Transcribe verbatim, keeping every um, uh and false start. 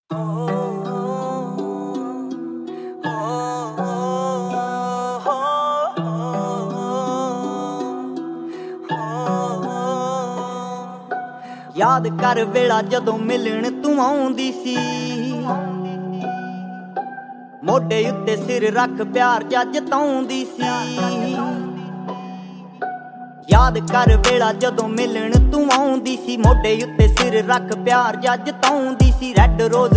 याद कर वेला जदों मिलण तू आउंदी सी, मोढे उत्ते सिर रख प्यार जज जताउंदी सी। याद कर वेला जदों मिलण तू आउंदी सी, मोढे उत्ते सिर रख प्यार जज जताउंदी सी। रैड रोज